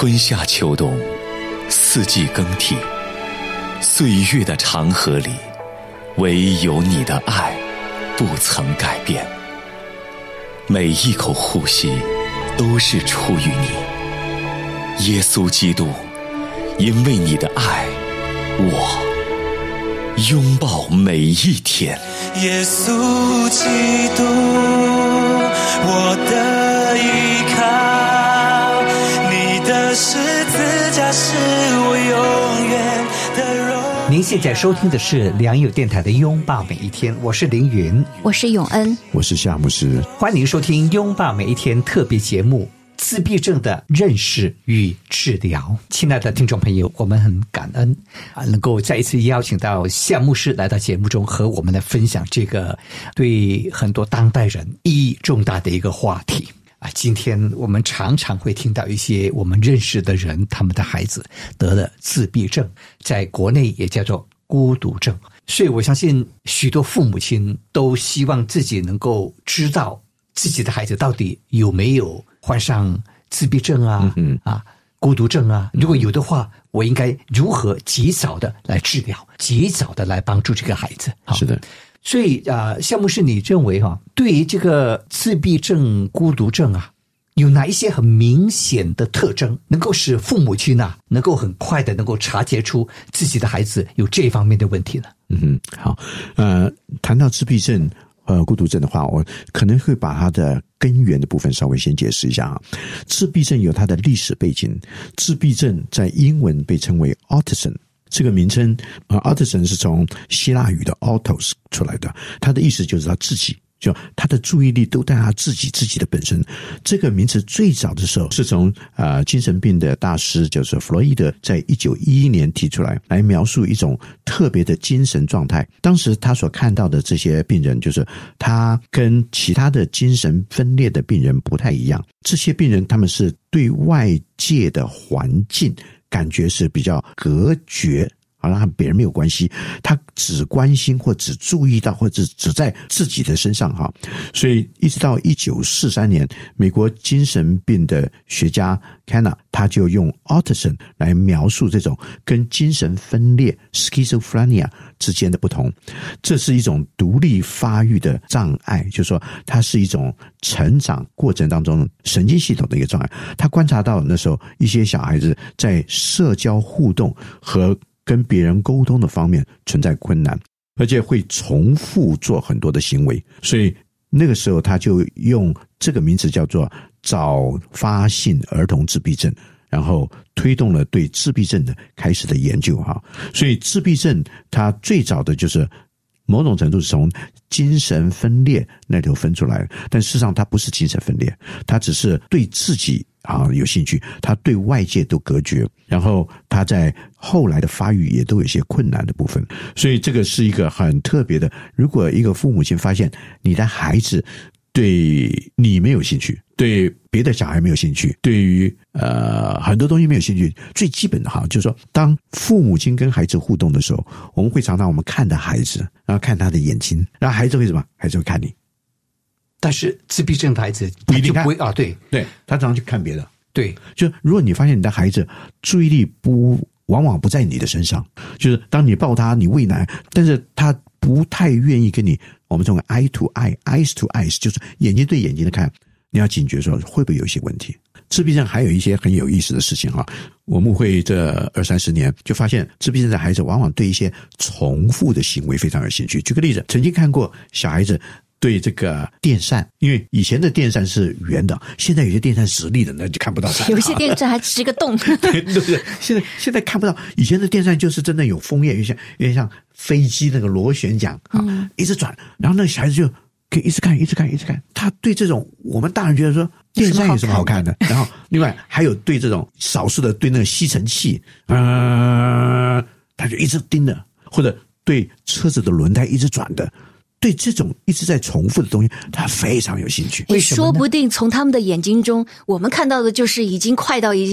春夏秋冬，四季更替，岁月的长河里，唯有你的爱不曾改变。每一口呼吸都是出于你，耶稣基督，因为你的爱，我拥抱每一天。 耶稣基督，我的依靠，你的十字架是我永远的荣。 您现在收听的是良友电台的拥抱每一天，我是凌云， 我是永恩， 我是夏牧师， 欢迎收听拥抱每一天特别节目，自闭症的认识与治疗。亲爱的听众朋友，我们很感恩能够再一次邀请到夏牧师来到节目中，和我们来分享这个对很多当代人意义重大的一个话题。今天我们常常会听到一些我们认识的人，他们的孩子得了自闭症，在国内也叫做孤独症。所以我相信许多父母亲都希望自己能够知道自己的孩子到底有没有患上自闭症孤独症啊，如果有的话，我应该如何及早的来治疗，及早的来帮助这个孩子。 是的。 所以夏牧师，你认为对于这个自闭症、孤独症有哪一些很明显的特征，能够使父母亲能够很快的能够察觉出自己的孩子有这方面的问题呢？ 好，谈到自闭症、孤独症的话，我可能会把它的根源的部分稍微先解释一下。自闭症有它的历史背景，自闭症在英文被称为 autism。这个名称autism 是从希腊语的 autos 出来的，它的意思就是他自己，就他的注意力都在他自己的本身。这个名词最早的时候是从精神病的大师就是弗洛伊德在1911年提出来描述一种特别的精神状态。当时他所看到的这些病人，就是他跟其他的精神分裂的病人不太一样。这些病人他们是对外界的环境感觉是比较隔绝，好像和别人没有关系，他只关心或只注意到或者只在自己的身上所以一直到1943年，美国精神病的学家 Kanner 他就用 autism 来描述这种跟精神分裂 schizophrenia 之间的不同。这是一种独立发育的障碍，就是说它是一种成长过程当中神经系统的一个障碍。他观察到那时候一些小孩子在社交互动和跟别人沟通的方面存在困难，而且会重复做很多的行为，所以那个时候他就用这个名词叫做早发性儿童自闭症，然后推动了对自闭症的开始的研究所以自闭症它最早的就是某种程度是从精神分裂那头分出来的，但事实上它不是精神分裂，它只是对自己有兴趣，他对外界都隔绝，然后他在后来的发育也都有一些困难的部分。所以这个是一个很特别的，如果一个父母亲发现你的孩子对你没有兴趣，对别的小孩没有兴趣，对于很多东西没有兴趣，最基本的就是说当父母亲跟孩子互动的时候，我们会常常看着孩子，然后看他的眼睛，然后孩子会什么？孩子会看你。 但是自闭症的孩子不一定看对， 他常常去看别的。对，就如果你发现你的孩子注意力往往不在你的身上，就是当你抱他你喂奶，但是他不太愿意跟你，我们称为 eye to eye eyes to eyes， 就是眼睛对眼睛的看，你要警觉说会不会有一些问题。自闭症还有一些很有意思的事情我牧会这20-30年就发现自闭症的孩子往往对一些重复的行为非常有兴趣。举个例子，曾经看过小孩子对这个电扇，因为以前的电扇是圆的，现在有些电扇直立的，那就看不到扇。 有些电扇还是个洞。 对不对？现在看不到，以前的电扇就是真的有风叶，有点像飞机那个螺旋桨一直转，然后那个小孩子就可以一直看。他对这种我们大人觉得说电扇有什么好看的，然后另外还有对这种少数的对那个吸尘器，他就一直盯着，或者对车子的轮胎一直转的。对这种一直在重复的东西他非常有兴趣。为什么呢？ 说不定从他们的眼睛中我们看到的就是已经快到已经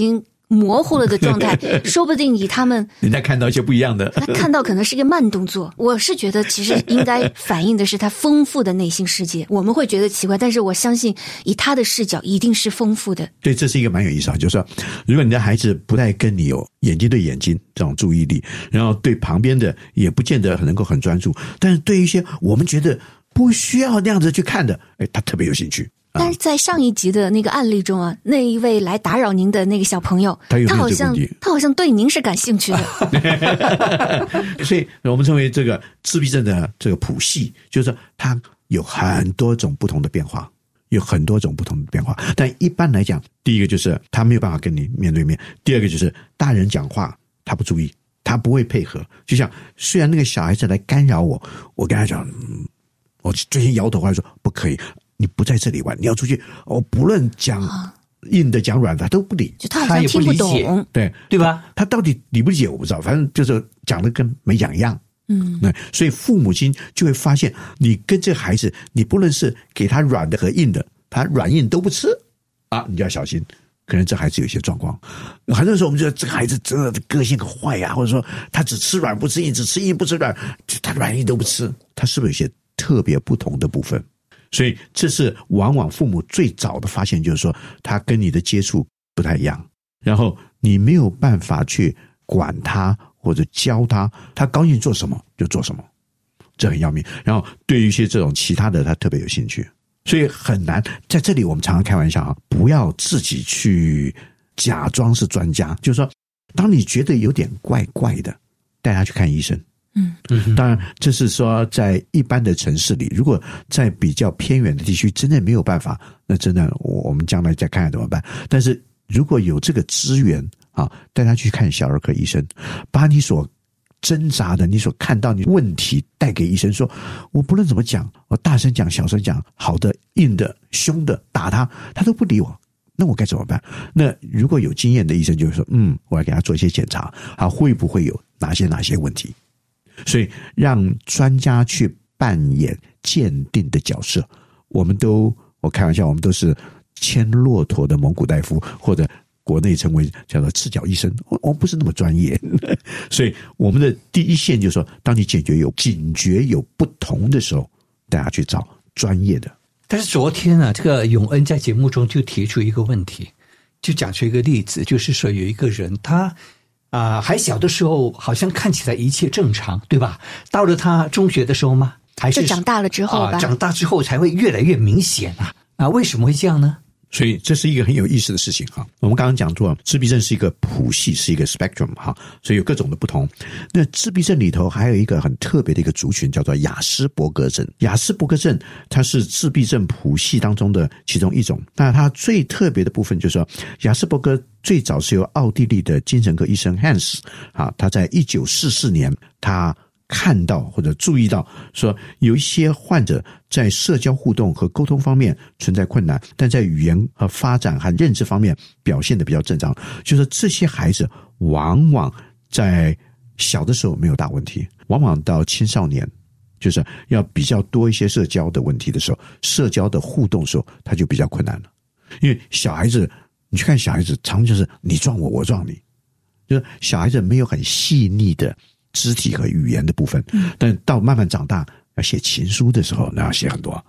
模糊了的状态，说不定以他们人家看到一些不一样的， 他看到可能是一个慢动作。我是觉得其实应该反映的是他丰富的内心世界，我们会觉得奇怪，但是我相信以他的视角一定是丰富的。 对，这是一个蛮有意思啊，就是说如果你的孩子不太跟你有眼睛对眼睛这种注意力，然后对旁边的也不见得能够很专注，但是对一些我们觉得不需要那样子去看的，他特别有兴趣。 但是在上一集的那个案例中啊，那一位来打扰您的那个小朋友，他好像对您是感兴趣的。 所以我们称为这个自闭症的这个谱系，就是说它有很多种不同的变化，但一般来讲，第一个就是他没有办法跟你面对面，第二个就是大人讲话他不注意，他不会配合。就像虽然那个小孩子来干扰我，我跟他讲，我最近摇头，他说不可以，你不在这里玩，你要出去。不论讲硬的讲软的，他都不理， 就他好像听不懂， 对吧？他到底理不理解我不知道，反正就是讲的跟没讲一样。所以父母亲就会发现，你跟这个孩子，你不论是给他软的和硬的，他软硬都不吃啊，你就要小心。可能这孩子有些状况，很多时候我们觉得这个孩子真的个性很坏呀，或者说他只吃软不吃硬，只吃硬不吃软，他软硬都不吃，他是不是有些特别不同的部分？所以这是往往父母最早的发现，就是说他跟你的接触不太一样，然后你没有办法去管他或者教他，他高兴做什么就做什么，这很要命。然后对于一些这种其他的他特别有兴趣，所以很难。在这里我们常常开玩笑不要自己去假装是专家，就是说当你觉得有点怪怪的，带他去看医生。当然这是说在一般的城市里，如果在比较偏远的地区真的没有办法，那真的我们将来再看看怎么办。但是如果有这个资源带他去看小儿科医生，把你所挣扎的，你所看到你问题带给医生，说我不论怎么讲，我大声讲小声讲，好的硬的凶的打他都不理我，那我该怎么办？那如果有经验的医生就会说我要给他做一些检查，会不会有哪些问题。所以让专家去扮演鉴定的角色，我开玩笑，我们都是牵骆驼的蒙古大夫，或者国内称为叫做赤脚医生，我们不是那么专业。所以我们的第一线就是说，当你警觉有不同的时候，大家去找专业的。 但是昨天这个永恩在节目中就提出一个问题，就讲出一个例子，就是说有一个人他还小的时候好像看起来一切正常，对吧？到了他中学的时候吗？还是长大了之后吧？ 长大之后才会越来越明显为什么会这样呢？ 所以这是一个很有意思的事情我们刚刚讲过，自闭症是一个谱系，是一个 spectrum 所以有各种的不同。那自闭症里头还有一个很特别的一个族群，叫做亚斯伯格症。亚斯伯格症它是自闭症谱系当中的其中一种。那它最特别的部分就是说，亚斯伯格最早是由奥地利的精神科医生 Hans 他在1944年他看到或者注意到说，有一些患者在社交互动和沟通方面存在困难，但在语言和发展和认知方面表现得比较正常。就是这些孩子往往在小的时候没有大问题，往往到青少年就是要比较多一些社交的问题的时候，社交的互动的时候他就比较困难了。因为小孩子，你去看小孩子常就是你撞我我撞你，就是小孩子没有很细腻的肢体和语言的部分，但到慢慢长大要写情书的时候，那要写很多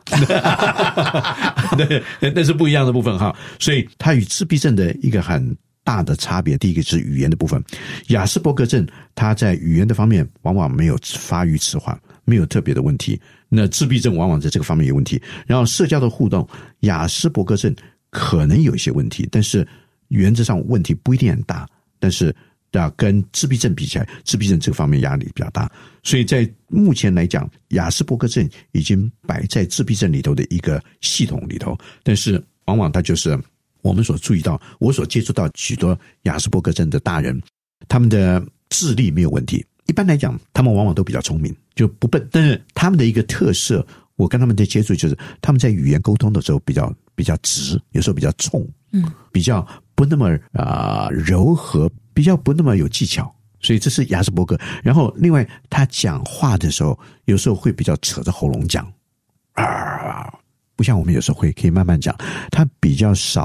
那是不一样的部分所以它与自闭症的一个很大的差别，第一个是语言的部分。亚斯伯格症它在语言的方面往往没有发育迟缓，没有特别的问题，那自闭症往往在这个方面有问题。然后社交的互动，亚斯伯格症可能有一些问题，但是原则上问题不一定很大，但是跟自闭症比起来，自闭症这个方面压力比较大。所以在目前来讲，亚斯伯格症已经摆在自闭症里头的一个系统里头，但是往往它就是我们所注意到，我所接触到许多亚斯伯格症的大人，他们的智力没有问题，一般来讲他们往往都比较聪明，就不笨。但是他们的一个特色，我跟他们的接触就是他们在语言沟通的时候比较直，有时候比较冲，比较不那么柔和，比较不那么有技巧，所以这是亚斯伯格。然后另外他讲话的时候有时候会比较扯着喉咙讲不像我们有时候可以慢慢讲，他比较少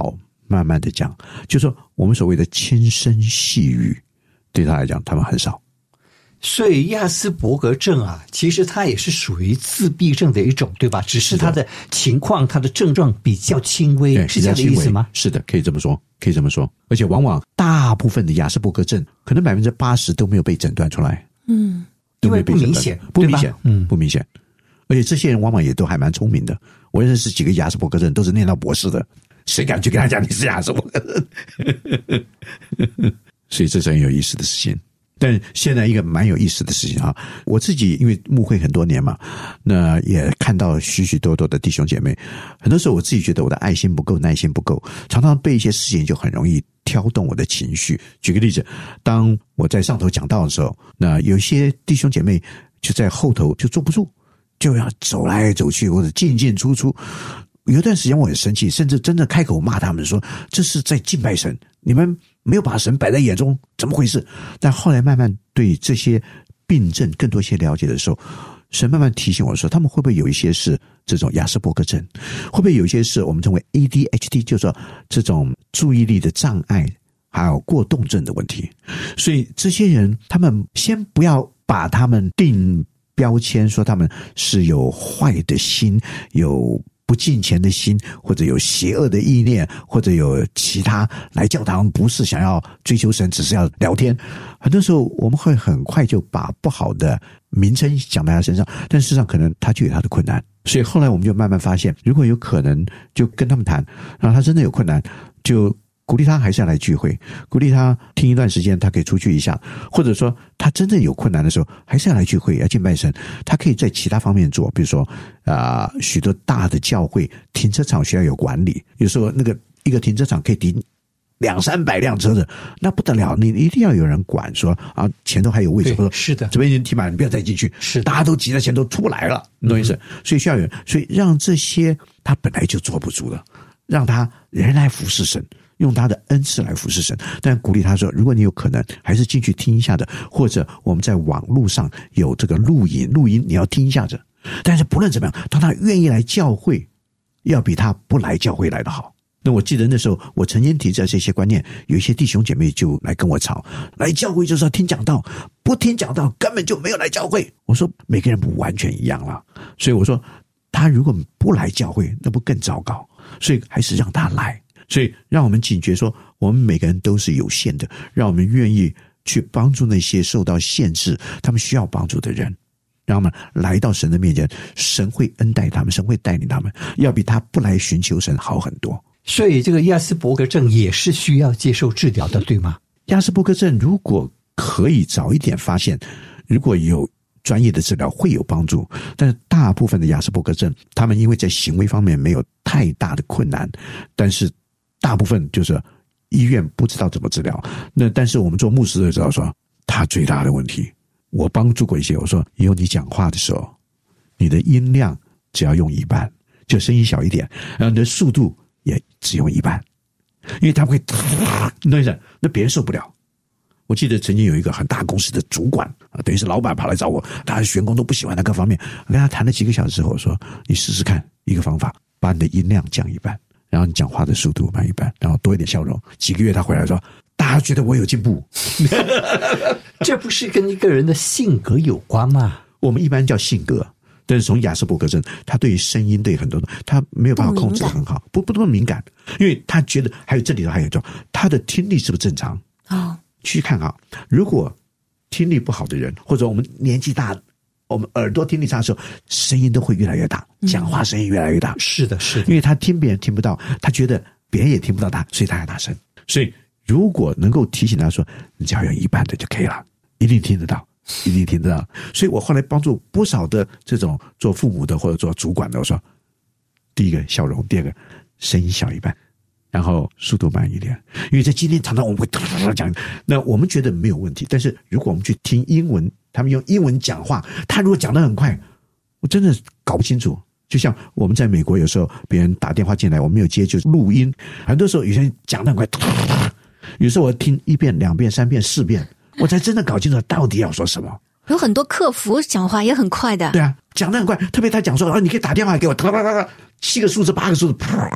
慢慢的讲，就说我们所谓的轻声细语，对他来讲他们很少。 所以亚斯伯格症啊，其实它也是属于自闭症的一种，对吧？只是它的情况、它的症状比较轻微，是这样的意思吗？ 是的，可以这么说，可以这么说。而且往往大部分的亚斯伯格症，可能80%都没有被诊断出来。 因为不明显， 不明显，不明显。而且这些人往往也都还蛮聪明的。我认识几个亚斯伯格症都是念到博士的，谁敢去跟他讲你是亚斯伯格症？所以这是很有意思的事情。但现在一个蛮有意思的事情啊，我自己因为牧会很多年嘛，那也看到许许多多的弟兄姐妹，很多时候我自己觉得我的爱心不够，耐心不够，常常被一些事情就很容易挑动我的情绪。举个例子，当我在上头讲道的时候，那有些弟兄姐妹就在后头就坐不住，就要走来走去或者进进出出。有一段时间我很生气，甚至真的开口骂他们说，这是在敬拜神，你们没有把神摆在眼中，怎么回事？但后来慢慢对这些病症更多一些了解的时候，神慢慢提醒我说，他们会不会有一些是这种亚斯伯格症，会不会有一些是我们称为 ADHD， 就是说这种注意力的障碍还有过动症的问题。所以这些人他们先不要把他们定标签，说他们是有坏的心，有不敬虔的心，或者有邪恶的意念，或者有其他来教堂不是想要追求神，只是要聊天。很多时候我们会很快就把不好的名称讲在他身上，但事实上可能他就有他的困难。所以后来我们就慢慢发现，如果有可能就跟他们谈，然后他真的有困难，就鼓励他还是要来聚会，鼓励他听一段时间，他可以出去一下，或者说他真正有困难的时候还是要来聚会，要敬拜神。他可以在其他方面做，比如说许多大的教会停车场需要有管理，有时候那个一个停车场可以停200-300辆车的，那不得了，你一定要有人管，说啊前头还有位置，或者是的， 这边已经停满，你不要再进去， 是大家都挤在前头出不来了，你懂意思？所以需要有人，所以让这些他本来就坐不住了，让他人来服侍神，用他的恩赐来服侍神，但鼓励他说，如果你有可能还是进去听一下的，或者我们在网络上有这个录音你要听一下的。但是不论怎么样，当他愿意来教会，要比他不来教会来得好。那我记得那时候我曾经提着这些观念，有一些弟兄姐妹就来跟我吵，来教会就是要听讲道，不听讲道根本就没有来教会。我说每个人不完全一样了，所以我说他如果不来教会，那不更糟糕？所以还是让他来。所以让我们警觉说，我们每个人都是有限的，让我们愿意去帮助那些受到限制他们需要帮助的人，让他们来到神的面前，神会恩待他们，神会带领他们，要比他不来寻求神好很多。 所以这个亚斯伯格症也是需要接受治疗的，对吗？ 亚斯伯格症如果可以早一点发现，如果有专业的治疗会有帮助，但是大部分的亚斯伯格症他们因为在行为方面没有太大的困难，但是大部分就是医院不知道怎么治疗。那但是我们做牧师的知道说，他最大的问题，我帮助过一些，我说以后你讲话的时候，你的音量只要用一半，就声音小一点，然后你的速度也只用一半，因为他会那别人受不了。我记得曾经有一个很大公司的主管等于是老板跑来找我，他的员工都不喜欢那各方面，我跟他谈了几个小时之后，我说你试试看一个方法，把你的音量降一半，然后你讲话的速度慢一半，然后多一点笑容。几个月他回来说，大家觉得我有进步。 这不是跟一个人的性格有关吗？ 我们一般叫性格，但是从亚斯伯格症，他对于声音对很多他没有办法控制得很好，不那么敏感，因为他觉得还有这里头还有一种，他的听力是不是正常？去看啊，如果听力不好的人，或者我们年纪大，我们耳朵听力差的时候，声音都会越来越大，讲话声音越来越大。 是的，是的， 因为他听别人听不到，他觉得别人也听不到他，所以他要大声。所以如果能够提醒他说，你只要有一半的就可以了，一定听得到，一定听得到。所以我后来帮助不少的这种做父母的或者做主管的，我说，第一个笑容，第二个声音小一半，然后速度慢一点。因为在今天常常我们会讲，那我们觉得没有问题，但是如果我们去听英文，他们用英文讲话，他如果讲得很快，我真的搞不清楚。就像我们在美国有时候别人打电话进来，我没有接就录音，很多时候有些人讲得很快，有时候我听1遍2遍3遍4遍，我才真的搞清楚到底要说什么。 有很多客服讲话也很快的。 对啊，讲得很快，特别他讲说你可以打电话给我，7个数字8个数字，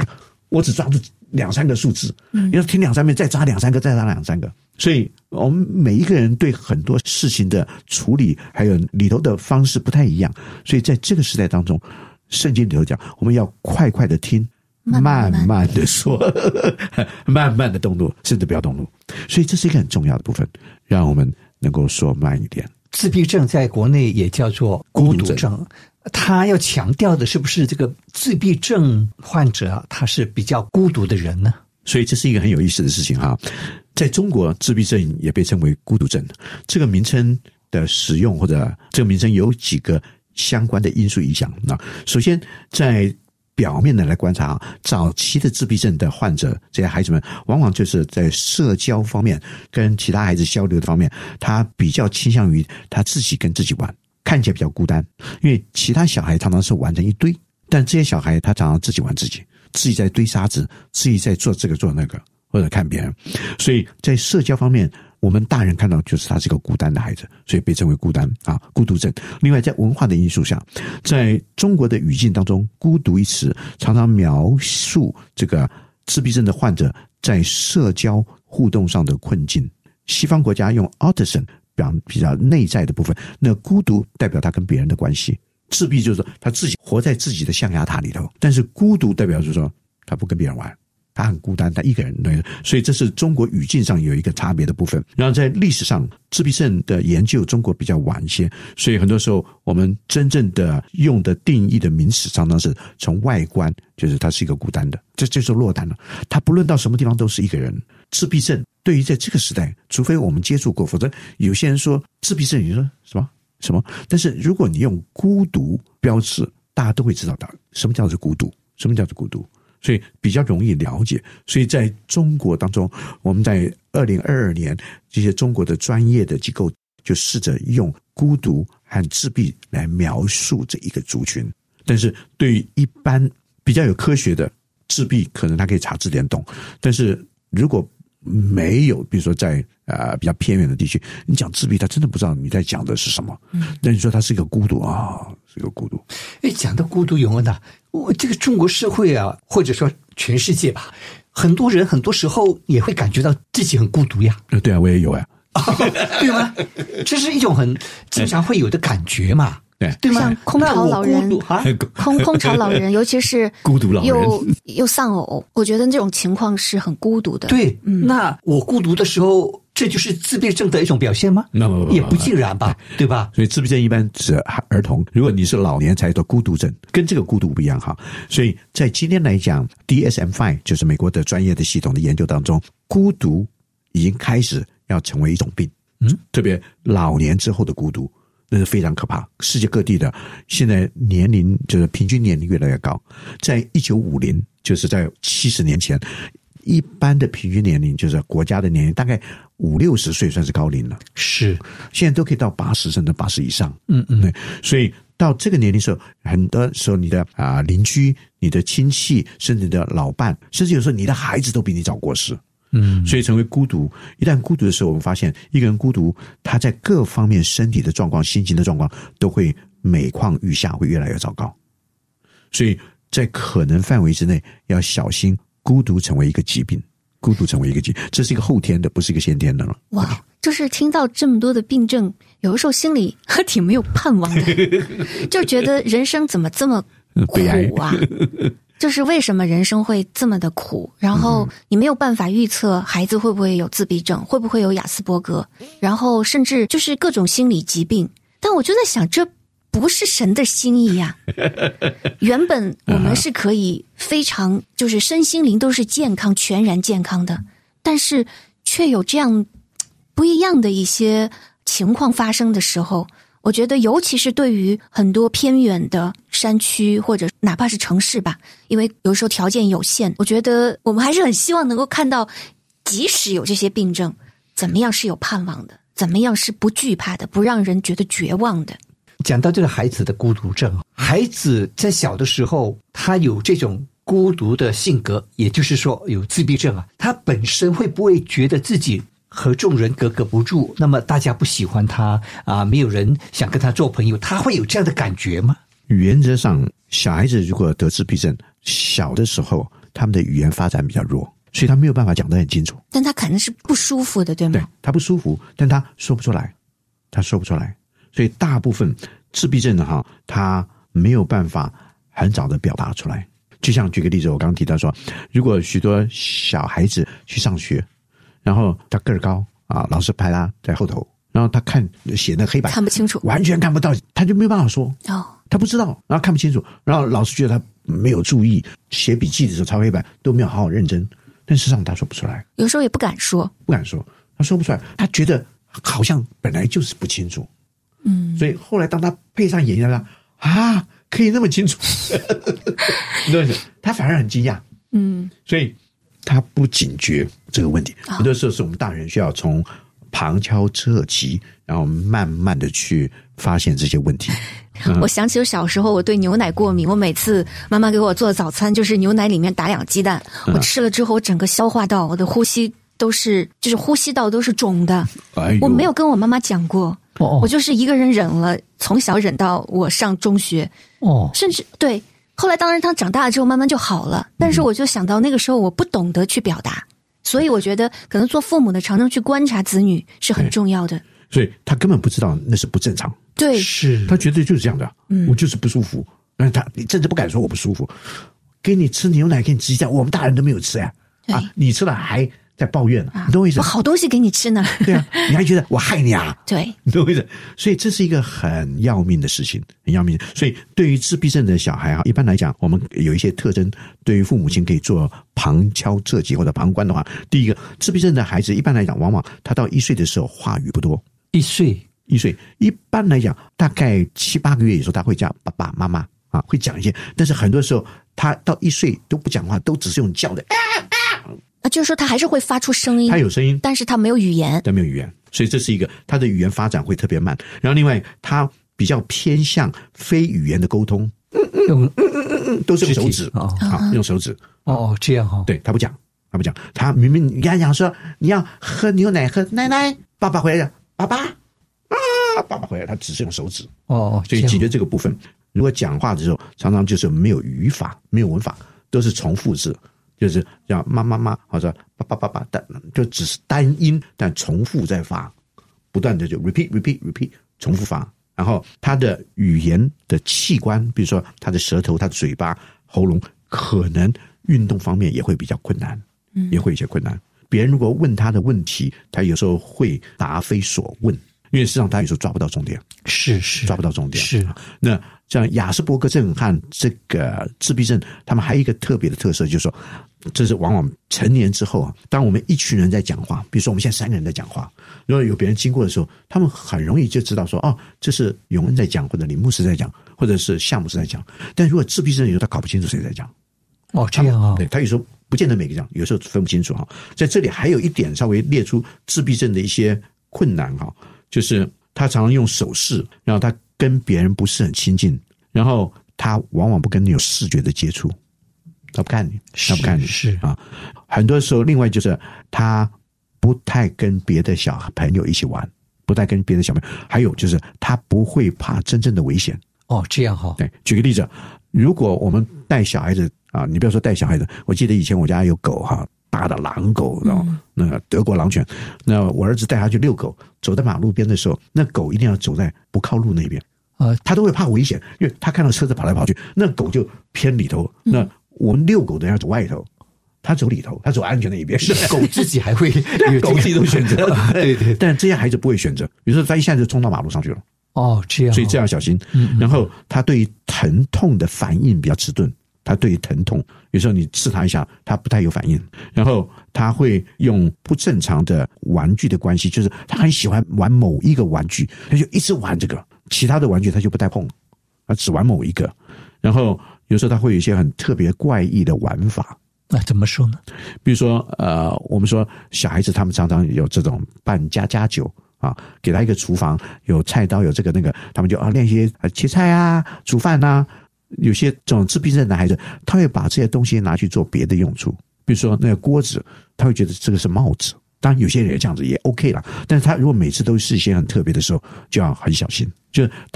我只抓住2-3个数字，要听2-3遍，再抓2-3个，再抓2-3个。所以我们每一个人对很多事情的处理，还有里头的方式不太一样。所以在这个时代当中，圣经里头讲，我们要快快的听，慢慢的说，慢慢的动怒，甚至不要动怒。所以这是一个很重要的部分，让我们能够说慢一点。 自闭症在国内也叫做孤独症，他要强调的是不是这个自闭症患者啊，他是比较孤独的人呢？ 所以这是一个很有意思的事情哈。在中国，自闭症也被称为孤独症。这个名称的使用或者这个名称有几个相关的因素影响。那首先，在表面的来观察，早期的自闭症的患者，这些孩子们往往就是在社交方面跟其他孩子交流的方面，他比较倾向于他自己跟自己玩，看起来比较孤单。因为其他小孩常常是玩成一堆，但这些小孩他常常自己玩自己，自己在堆沙子，自己在做这个做那个，或者看别人。所以在社交方面，我们大人看到就是他是个孤单的孩子，所以被称为孤独症。另外在文化的因素下，在中国的语境当中，孤独一词常常描述这个自闭症的患者在社交互动上的困境。西方国家用 autism 表比较内在的部分，那孤独代表他跟别人的关系，自闭就是说他自己活在自己的象牙塔里头，但是孤独代表就是说他不跟别人玩，他很孤单，他一个人。所以这是中国语境上有一个差别的部分。然后在历史上，自闭症的研究中国比较晚一些，所以很多时候我们真正的用的定义的名词常常是从外观，就是他是一个孤单的，这就是落单了。他不论到什么地方都是一个人。自闭症对于在这个时代，除非我们接触过，否则有些人说自闭症，你说什么？但是如果你用孤独标志，大家都会知道什么叫做孤独，什么叫做孤独。所以比较容易了解。所以在中国当中，我们在2022年，这些中国的专业的机构就试着用孤独和自闭来描述这一个族群。但是对于一般比较有科学的自闭，可能他可以查字典懂，但是如果没有，比如说在比较偏远的地区，你讲自闭，他真的不知道你在讲的是什么。但你说他是一个孤独是一个孤独。 讲到孤独，永恩这个中国社会啊，或者说全世界吧，很多人很多时候也会感觉到自己很孤独呀。 对啊，我也有呀。 对吗？这是一种很经常会有的感觉嘛。对吗？ 像空巢老人，空巢老人，尤其是孤独老人又丧偶，我觉得这种情况是很孤独的。 对，那我孤独的时候，这就是自闭症的一种表现吗？也不尽然吧，对吧？ 所以自闭症一般指儿童，如果你是老年才叫孤独症，跟这个孤独不一样哈。所以在今天来讲 ，DSM-5 就是美国的专业的系统的研究当中，孤独已经开始要成为一种病，特别老年之后的孤独。那是非常可怕，世界各地的现在年龄就是平均年龄越来越高，在1950就是在70年前，一般的平均年龄就是国家的年龄大概50-60岁算是高龄了， 是现在都可以到80甚至80以上，对，所以到这个年龄的时候，很多时候你的邻居、你的亲戚，甚至你的老伴，甚至有时候你的孩子都比你早过世。所以成为孤独。一旦孤独的时候，我们发现一个人孤独，他在各方面身体的状况、心情的状况都会每况愈下，会越来越糟糕。所以在可能范围之内，要小心孤独成为一个疾病。孤独成为一个疾病，这是一个后天的，不是一个先天的了。 哇，就是听到这么多的病症，有的时候心里挺没有盼望的，就觉得人生怎么这么苦啊？就是为什么人生会这么的苦，然后你没有办法预测孩子会不会有自闭症，会不会有亚斯伯格，然后甚至就是各种心理疾病。但我就在想，这不是神的心意呀。原本我们是可以非常就是身心灵都是健康，全然健康的，但是却有这样不一样的一些情况发生的时候，我觉得尤其是对于很多偏远的山区或者哪怕是城市吧，因为有时候条件有限，我觉得我们还是很希望能够看到，即使有这些病症，怎么样是有盼望的，怎么样是不惧怕的，不让人觉得绝望的。 讲到这个孩子的孤独症，孩子在小的时候他有这种孤独的性格，也就是说有自闭症他本身会不会觉得自己和众人格格不入，那么大家不喜欢他没有人想跟他做朋友，他会有这样的感觉吗？ 原则上小孩子如果得自闭症，小的时候他们的语言发展比较弱，所以他没有办法讲得很清楚。 但他肯定是不舒服的，对吗？ 对，他不舒服，但他说不出来，所以大部分自闭症的他没有办法很早的表达出来。就像举个例子，我刚刚提到说，如果许多小孩子去上学，然后他个儿高老师拍他在后头，然后他看写那黑板看不清楚， 完全看不到，他就没有办法说他不知道，然后看不清楚，然后老师觉得他没有注意，写笔记的时候抄黑板都没有好好认真，但事实上他说不出来， 有时候也不敢说， 他说不出来，他觉得好像本来就是不清楚，所以后来当他配上眼镜可以那么清楚他反而很惊讶，所以他不警觉这个问题，很多时候是我们大人需要从旁敲侧击，然后慢慢的去发现这些问题。 我想起我小时候我对牛奶过敏，我每次妈妈给我做的早餐就是牛奶里面打2鸡蛋，我吃了之后我整个消化道，我的呼吸就是呼吸道都是肿的，我没有跟我妈妈讲过，我就是一个人忍了，从小忍到我上中学，甚至对，后来当然他长大了之后慢慢就好了，但是我就想到那个时候我不懂得去表达，所以我觉得可能做父母的常常去观察子女是很重要的， 所以他根本不知道那是不正常， 对， 是他觉得就是这样的，我就是不舒服，你甚至不敢说我不舒服，给你吃牛奶给你吃鸡蛋，我们大人都没有吃你吃了还在抱怨你懂我意思？ 我好东西给你吃呢， 对你还觉得我害你对， 你懂我意思？所以这是一个很要命的事情，很要命。所以对于自闭症的小孩一般来讲，我们有一些特征，对于父母亲可以做旁敲侧击或者旁观的话，第一个，自闭症的孩子一般来讲，往往他到1岁的时候话语不多，1岁，一般来讲大概7、8个月的时候，他会叫爸爸妈妈会讲一些，但是很多时候他到1岁都不讲话，都只是用叫的就是说他还是会发出声音， 他有声音， 但是他没有语言， 所以这是一个他的语言发展会特别慢。然后另外他比较偏向非语言的沟通，都是用手指用手指这样对，他不讲，他明明你跟他讲说你要喝牛奶，喝奶奶，爸爸回来了，爸爸回来，他只是用手指所以解决这个部分。如果讲话的时候常常就是没有语法，没有文法，都是重复字，就是叫妈妈妈或者爸爸爸爸，但就只是单音，但重复在发，不断的就 repeat 重复发。然后他的语言的器官，比如说他的舌头、他的嘴巴、喉咙，可能运动方面也会比较困难，也会有些困难。别人如果问他的问题，他有时候会答非所问，因为事实上他有时候抓不到重点， 是抓不到重点。 是那像亚斯伯格症和这个自闭症，他们还有一个特别的特色，就是说，这是往往成年之后当我们一群人在讲话，比如说我们现在3个人在讲话，如果有别人经过的时候，他们很容易就知道说，这是永恩在讲，或者李牧师在讲，或者是夏牧师在讲。但如果自闭症有时候他搞不清楚谁在讲， 这样对，他有时候不见得每个讲，有时候分不清楚在这里还有一点稍微列出自闭症的一些困难就是他常常用手势，然后他跟别人不是很亲近，然后他往往不跟你有视觉的接触，他不看你， 是很多时候另外就是他不太跟别的小朋友一起玩，还有就是他不会怕真正的危险。 这样对，举个例子，如果我们带小孩子你不要说带小孩子，我记得以前我家有狗大的狼狗，那德国狼犬，那我儿子带他去遛狗，走在马路边的时候，那狗一定要走在不靠路那边，他都会怕危险，因为他看到车子跑来跑去，那狗就偏里头，那我们遛狗的人要走外头，他走里头，他走安全的一边， 狗自己还会狗自己都选择对， 但这些孩子不会选择，有时候他一下就冲到马路上去了， 这样， 所以这样小心。然后他对于疼痛的反应比较迟钝，他对于疼痛有时候你刺他一下他不太有反应，然后他会用不正常的玩具的关系，就是他很喜欢玩某一个玩具，他就一直玩这个，其他的玩具他就不太碰，他只玩某一个。然后有时候他会有一些很特别怪异的玩法。 那怎么说呢？ 比如说我们说小孩子他们常常有这种扮家家酒给他一个厨房，有菜刀有这个那个，他们就练习切菜煮饭有些这种自闭症的孩子，他会把这些东西拿去做别的用处，比如说那个锅子，他会觉得这个是帽子。当然有些人也这样子也 OK 啦，但是他如果每次都是一些很特别的时候，就要很小心。就是他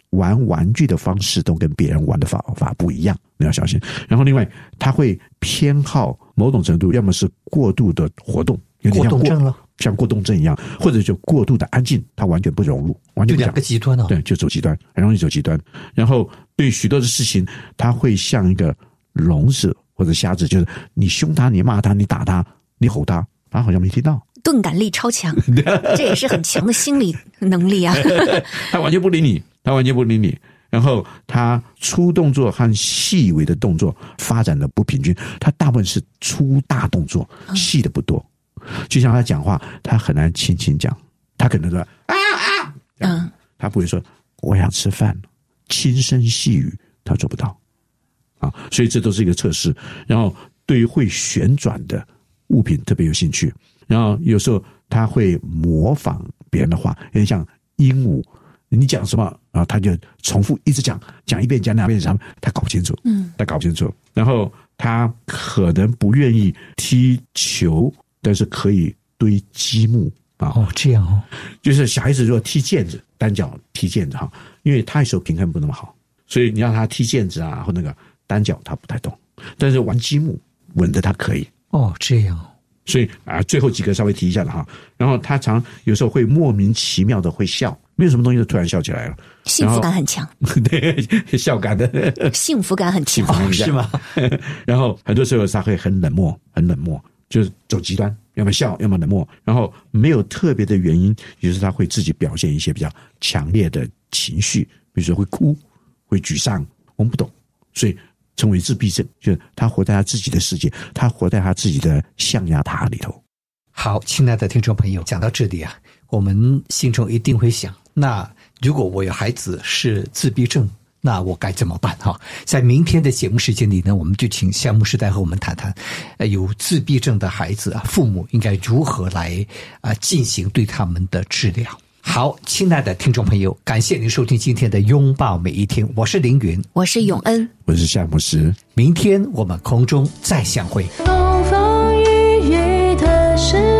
玩玩具的方式都跟别人玩的法不一样，你要小心。然后另外他会偏好某种程度，要么是过度的活动，有点像过动症了， 像过动症一样，或者就过度的安静，他完全不融入，完全不就两个极端哦。 对，就走极端，很容易走极端。然后对许多的事情，他会像一个聋子或者瞎子，就是你凶他、你骂他、你打他、你吼他，他好像没听到。 钝感力超强，这也是很强的心理能力啊。 他完全不理你，他完全不理你。然后他粗动作和细微的动作发展的不平均，他大部分是粗大动作，细的不多。就像他讲话，他很难轻轻讲，他可能说他不会说我想吃饭，轻声细语他做不到啊。所以这都是一个测试。然后对于会旋转的物品特别有兴趣，然后有时候他会模仿别人的话，有点像鹦鹉，你讲什么啊，他就重复一直讲一遍讲两遍，他搞不清楚，他搞不清楚。然后他可能不愿意踢球，但是可以堆积木啊。 哦，这样哦， 就是小孩子如果踢毽子，单脚踢毽子哈，因为他有时候平衡不那么好，所以你让他踢毽子啊或那个单脚他不太懂，但是玩积木稳的他可以。 哦，这样。 所以最后几个稍微提一下了哈。然后他有时候会莫名其妙的会笑，没有什么东西就突然笑起来了， 幸福感很强。 对，笑感的幸福感很强， 是吗？ 然后很多时候他会很冷漠，就是走极端，要么笑，要么冷漠，然后没有特别的原因，也就是他会自己表现一些比较强烈的情绪，比如说会哭，会沮丧，我们不懂，所以称为自闭症，就是他活在他自己的世界，他活在他自己的象牙塔里头。 好，亲爱的听众朋友，讲到这里啊，我们心中一定会想，那如果我有孩子是自闭症，那我该怎么办哈？在明天的节目时间里呢，我们就请夏牧师带和我们谈谈，有自闭症的孩子啊，父母应该如何来进行对他们的治疗。好，亲爱的听众朋友，感谢您收听今天的拥抱每一天，我是凌云， 我是永恩， 我是夏牧师， 明天我们空中再相会。 风风雨雨的时